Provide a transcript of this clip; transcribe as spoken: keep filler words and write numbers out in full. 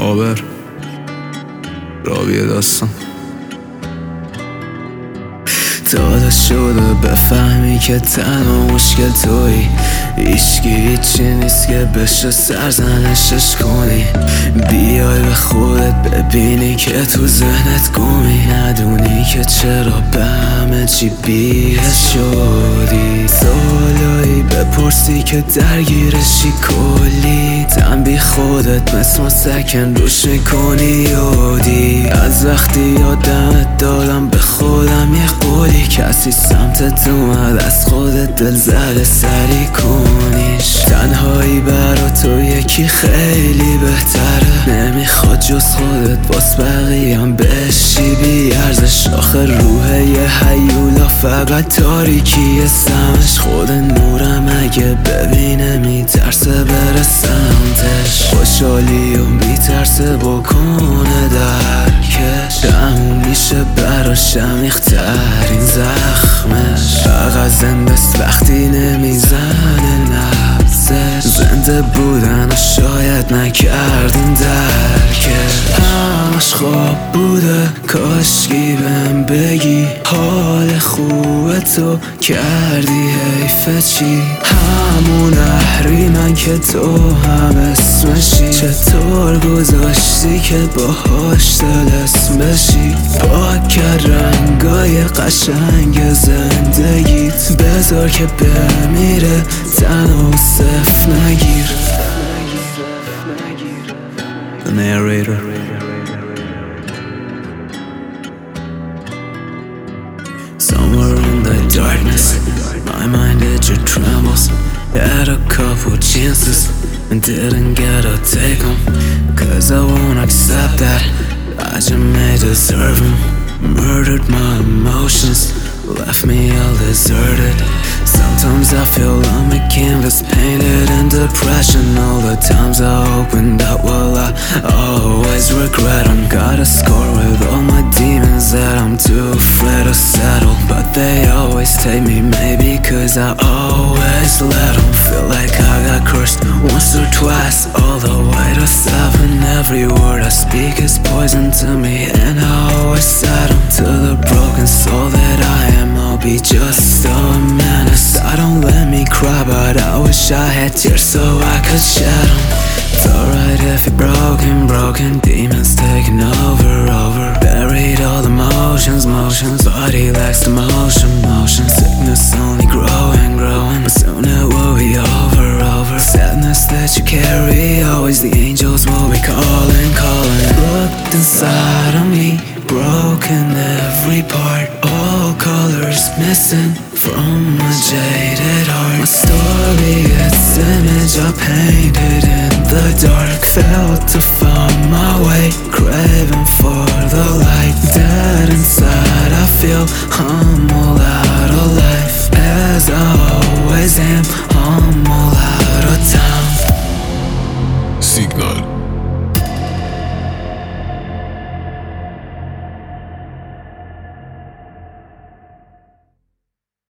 آبر راوی داستان. داده شده بفهمی که تنها مشکل تویی، هیچکی هیچی نیست که بشه سرزنشش کنی. بیای به خودت ببینی که تو ذهنت گمی، ندونی که چرا به همه چی بی‌حس شدی. سوالایی بپرسی که درگیرشی کلی، تنبی خودت مثل سکن روش میکنی یادی. از وقتی یادمت دادم به خودم یه قولی، کسی سمتت اومد از خودت دل زده سری کنیش. تنهایی برا تو یکی خیلی بهتره، نمیخواد جز خودت باز بقیم بشی بی ارزش. آخه روح یه هیولا فقط تاریکی سمش، خود نورم اگه ببینه میترسه بره سمتش. خوشحالی و میترسه بکنه درکش، تموم میشه براش عمیق‌ترین زخمش. فقط زنده ست وقتی نمیزنه نفسش، زنده بودن و شاید نکردین درکش. همش خواب بوده کاشکی بهم بگی، حال خوبه تو کردی حیفه چی. همون اهریمن که تو هم اسمشی، چطور گذاشتی که باهاش دلسم بشی. پاک کرد رنگای قشنگ زندگیت، بذار که بمیره تنها و صف نگیر. The narrator. Somewhere in the darkness, my mind itchy trembles. Had a couple chances and didn't get to take them, cause I won't accept that I just may deserve them. Murdered my emotions, left me all deserted. Sometimes I feel I'm a canvas painted in depression. All the times I opened up, well I always regret them. Got a score with all my demons that I'm too afraid to settle, but they always take me, maybe cause I always let them. Feel like I got cursed once or twice, all the way to seven. Every word I speak is poison to me, and I always settle. To the broken soul that I am, I'll be just a menace. I don't let me cry, but I wish I had tears so I could shed them. It's alright if you're broken, broken. Demons taking over, over. Buried all emotions, motions. Body lacks the motion, motion. Sickness only growing, growing, but soon it will be over, over. Sadness that you carry, always the angels will be calling, calling. Looked inside of me, broken every part, all colors missing from a jaded heart. My story, its image I painted in the dark. Failed to find my way, craving for the light. Dead inside I feel I'm